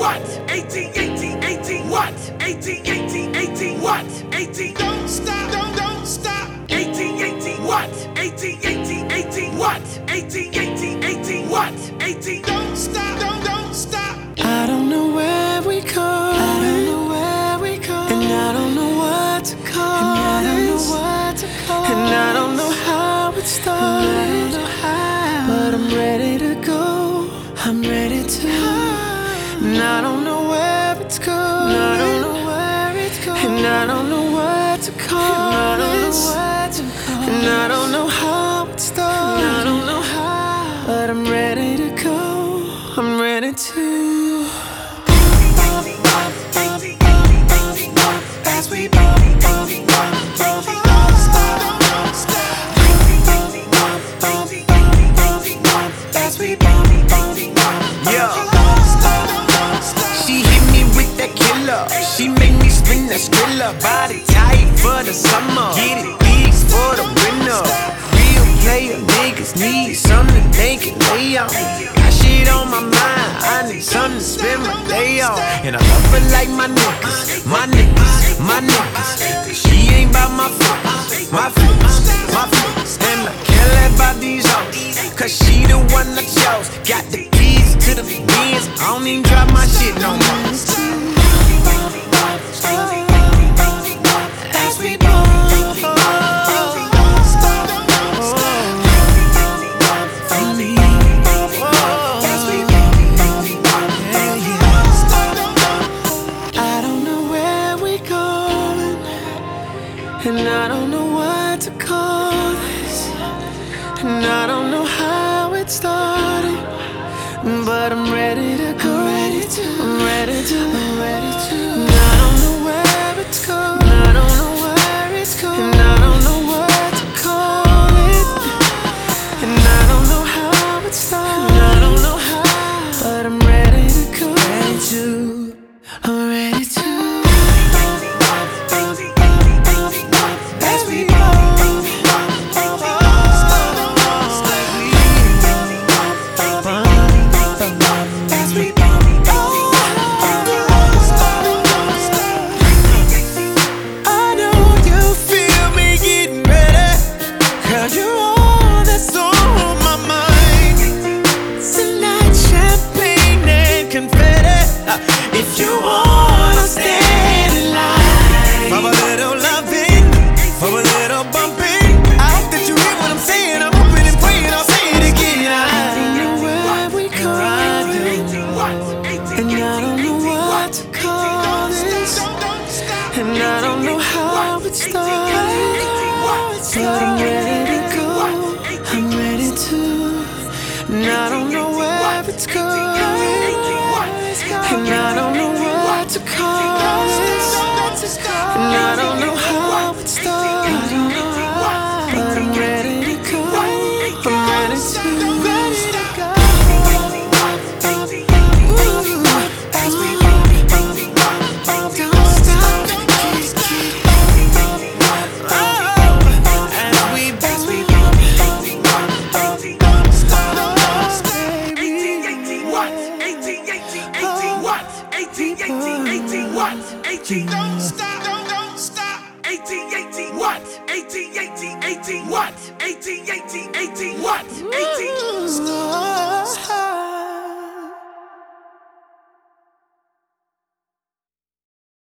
what? 18, 18, 18, what? 18, 18, 18, what? 18, don't stop, don't stop. 18, 18, what? 18, 18, 18, what? 18, 18, 18, what? 18, don't stop, don't stop. I don't know where we go. I don't know where we go. And I don't know what to call this. And I don't know how it started. But I'm ready to go. I'm ready to. And I don't know where it's going. I don't know where it's going. And I don't know what to call this. And I don't know how it started. I don't know how. But I'm ready to go. I'm ready to. As we She hit me with that killer. She make me spin that skrilla. Body tight for the summer. Get it big for the winter. Real player niggas need something they can lay on. Got shit on my mind. I need something to spend my day on. And I love her like my niggas, my niggas, my niggas. She ain't about my flips, my flips, my flips. And I care less about these hoes, cause she the one I chose. Got the keys to the Benz, I don't even drop my shit no more. As we move from me. I don't know where we're going, and I don't know what to call this, and I don't know how it started, but I'm ready to go. I'm ready to. And I don't know where it's going. I don't know where it's going. And I don't know what to call it. And I don't know how it started. And I don't know how. But I'm ready to go. I'm ready to. As we if you wanna stand in line for a little loving, for a little bumping, I hope that you hear what I'm saying. I'm hoping and praying I'll say it again. I don't know where we go, and I don't know what to call this, and I don't know how it started, but I'm ready to go. I'm ready to, and I don't know where it's going. And I don't know what to call this, and I don't know how it started, but I'm ready to go. I'm ready to. Ooh, as we don't stop. As we what? 18, 18, 18, what? 18, 18, 18, what? 18, don't stop, don't stop. 18, 18, what? 18, 18, 18, what? 18, 18, 18, what? 18.